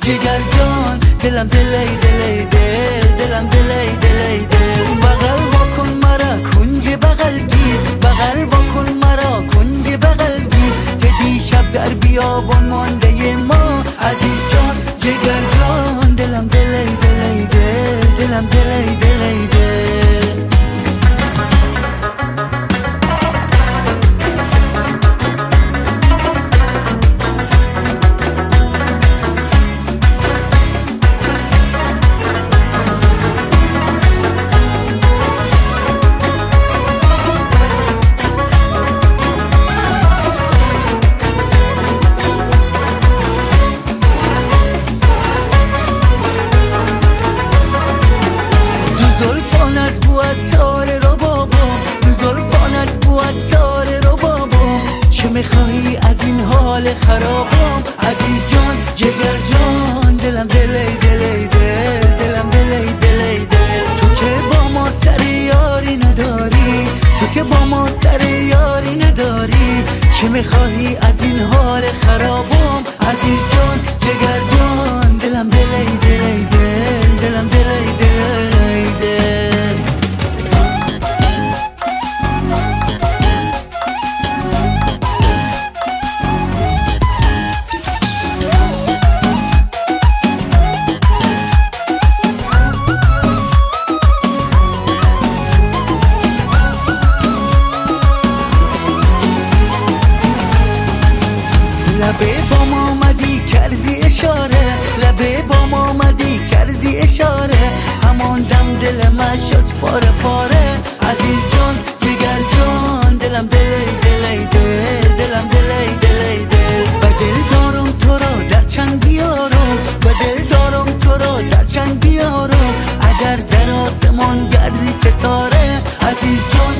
جگر جان دلم دلی دلی دل دلم دلی دلی دل بغل بکن مرا کنج بغل گیر بغل بکن مرا کنج بغل گیر که دیشب در بیابان مانده ما عزیز جان جگر جان دلم دلی دلی دل دلم دلی دلی دل زلفانت بود تاره رو بابا زلفانت بود تاره رو بابا چه میخواهی از این حال خرابم عزیز جان جگر جان دلم دلی دلی دل دلم دلی دلی دل تو که با ما سر یاری نداری تو که با ما سر یاری نداری چه میخواهی از این حال خرابم عزیز جان جگر جان دلم دلی دلی دل دلم دلی دلی دل لبه بام آمدی کردی اشاره لبه بام آمدی کردی اشاره همان دم دل من شد پاره پاره عزیز جان جگر جان دلم دلی دلی دل دلم دلی دلی دل و دل دارم تو را در چنگ بیارم و دل دارم تو را در چنگ بیارم اگر در آسمان گردی ستاره عزیز جان